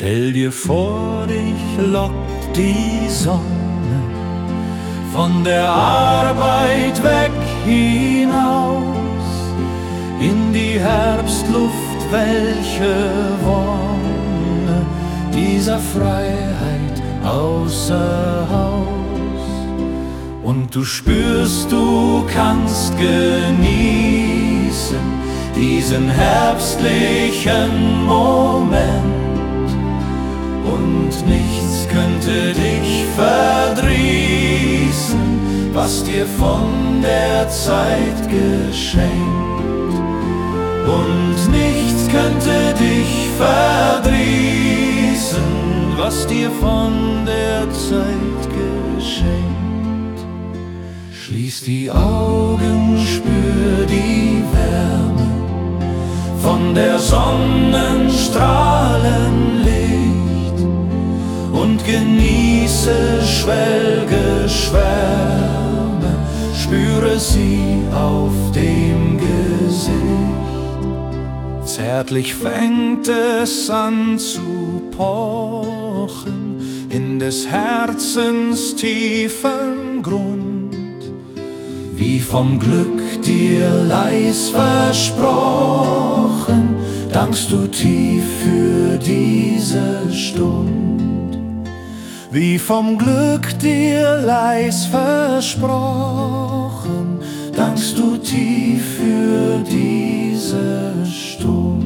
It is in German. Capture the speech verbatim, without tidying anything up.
Stell dir vor, dich lockt die Sonne von der Arbeit weg hinaus in die Herbstluft, welche Wonne dieser Freiheit außer Haus. Und du spürst, du kannst genießen diesen herbstlichen Moment. Und nichts könnte dich verdrießen, was dir von der Zeit geschenkt. Und nichts könnte dich verdrießen, was dir von der Zeit geschenkt. Schließ die Augen, spür die Wärme von der Sonnenstrahlenlicht und genieße, schwelge, schwärme, spüre sie auf dem Gesicht. Zärtlich fängt es an zu pochen in des Herzens tiefen Grund, wie vom Glück dir leis versprochen, dankst du tief für diese Stund. Wie vom Glück dir leis versprochen, dankst du tief für diese Stund.